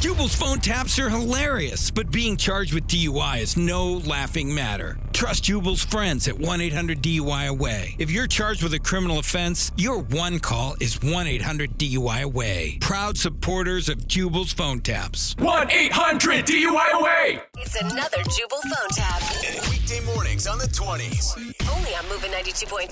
Jubal's phone taps are hilarious, but being charged with DUI is no laughing matter. Trust Jubal's friends at 1-800-DUI-AWAY. If you're charged with a criminal offense, your one call is 1-800-DUI-AWAY. Proud supporters of Jubal's phone taps. 1-800-DUI-AWAY. It's another Jubal phone tap. Weekday mornings on the 20s. Only on Moving 92.5.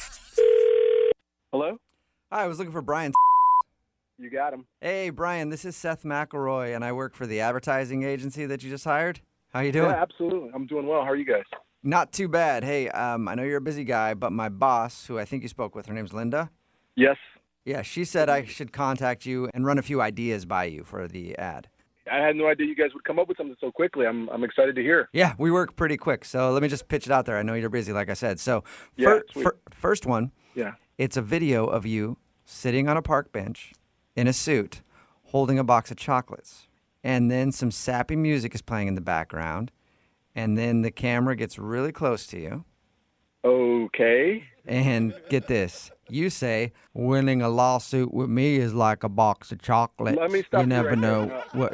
Hello? Hi, I was looking for Brian. You got him. Hey, Brian, this is Seth McElroy, and I work for the advertising agency that you just hired. How you doing? Yeah, absolutely. I'm doing well. How are you guys? Not too bad. Hey, I know you're a busy guy, but my boss, who I think you spoke with, her name's Linda. Yes. Yeah, she said I should contact you and run a few ideas by you for the ad. I had no idea you guys would come up with something so quickly. I'm excited to hear. Yeah, we work pretty quick, so let me just pitch it out there. I know you're busy, like I said. So, Yeah, sweet. first one, Yeah. it's a video of you sitting on a park bench in a suit holding a box of chocolates. And then some sappy music is playing in the background. And then the camera gets really close to you. Okay. And get this. You say, winning a lawsuit with me is like a box of chocolates. Let me stop You you never right know there. what.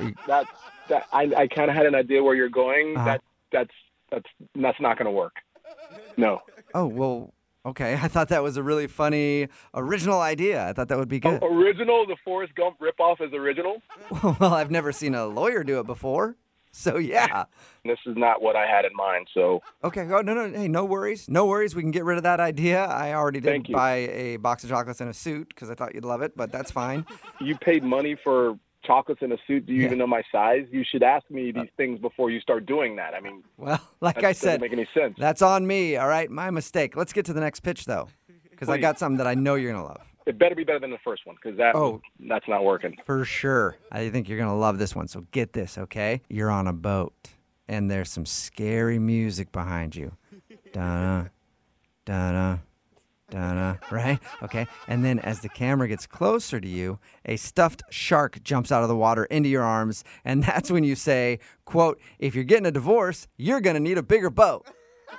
I kind of had an idea where you're going. Uh-huh. That's not going to work. No. Oh, well, okay. I thought that was a really funny, original idea. I thought that would be good. Original? The Forrest Gump ripoff is original? Well, I've never seen a lawyer do it before. So, yeah. This is not what I had in mind, so. Okay. Oh, no. Hey, no worries. No worries. We can get rid of that idea. I already did Thank you. buy a box of chocolates and a suit because I thought you'd love it, but that's fine. You paid money for chocolates in a suit. Do you Yeah. even know my size? You should ask me these things before you start doing that. I mean, Well, like that I doesn't said, make any sense. that's on me, all right? My mistake. Let's get to the next pitch, though, because I Please. got something that I know you're going to love. It better be better than the first one because that's not working. For sure. I think you're going to love this one. So get this, okay? You're on a boat, and there's some scary music behind you. Da-da, da-da, da-da, right? Okay. And then as the camera gets closer to you, a stuffed shark jumps out of the water into your arms, and that's when you say, quote, if you're getting a divorce, you're going to need a bigger boat.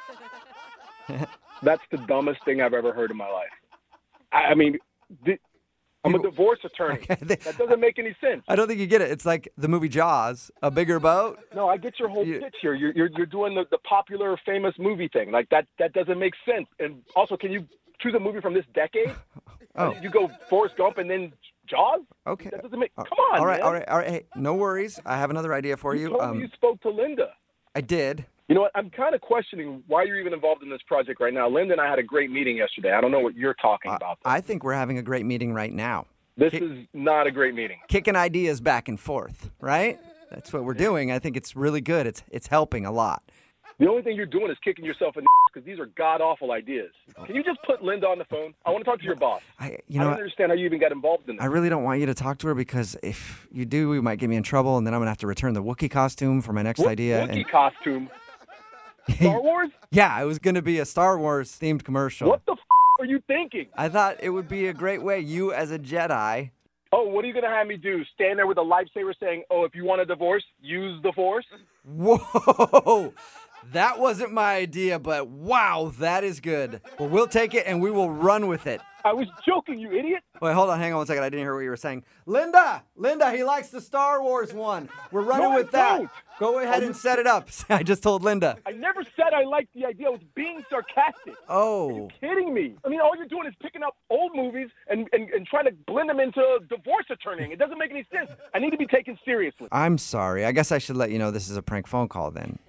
That's the dumbest thing I've ever heard in my life. I mean, I'm a divorce attorney. Okay, That doesn't make any sense. I don't think you get it. It's like the movie Jaws, a bigger boat. No, I get your whole pitch here. You're doing the popular, famous movie thing. Like that doesn't make sense. And also, can you choose a movie from this decade? Oh. You go Forrest Gump and then Jaws? Okay. That doesn't make. Come on, All right, man. all right. Hey, no worries. I have another idea for You you. told me you spoke to Linda. I did. You know what? I'm kind of questioning why you're even involved in this project right now. Linda and I had a great meeting yesterday. I don't know what you're talking about. I think we're having a great meeting right now. This is not a great meeting. Kicking ideas back and forth, right? That's what we're doing. I think it's really good. It's helping a lot. The only thing you're doing is kicking yourself in the because these are god-awful ideas. Can you just put Linda on the phone? I want to talk to your boss. I don't understand how you even got involved in this. I really don't want you to talk to her because if you do, you might get me in trouble, and then I'm going to have to return the Wookiee costume for my next idea. Wookiee costume? Star Wars? Yeah, it was going to be a Star Wars themed commercial. What the are you thinking? I thought it would be a great way, you as a Jedi. Oh, what are you going to have me do? Stand there with a lightsaber saying, oh, if you want a divorce, use the Force? Whoa! That wasn't my idea, but wow, that is good. Well, we'll take it and we will run with it. I was joking, you idiot. Wait, hold on, hang on one second. I didn't hear what you were saying. Linda, he likes the Star Wars one. We're running with that. Don't. Go ahead and set it up. I just told Linda. I never said I liked the idea. I was being sarcastic. Oh. Kidding me. I mean, all you're doing is picking up old movies and trying to blend them into divorce attorneying. It doesn't make any sense. I need to be taken seriously. I'm sorry. I guess I should let you know this is a prank phone call then.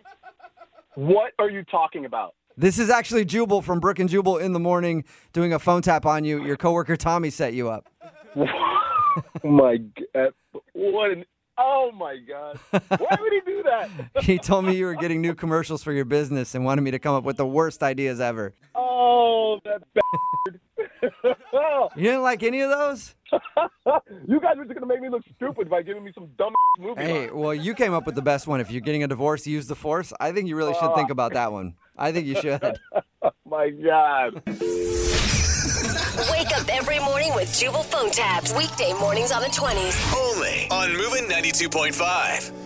What are you talking about? This is actually Jubal from Brook and Jubal in the morning doing a phone tap on you. Your coworker Tommy set you up. Oh my God. Oh my God. Why would he do that? He told me you were getting new commercials for your business and wanted me to come up with the worst ideas ever. Oh, that bastard. You didn't like any of those? You guys were just going to make me look stupid by giving me some dumb movie Hey, lines. well, you came up with the best one. If you're getting a divorce, use the Force. I think you really should think about that one. I think you should. My God. Wake up every morning with Jubal phone tabs. Weekday mornings on the 20s. Only on Moving 92.5.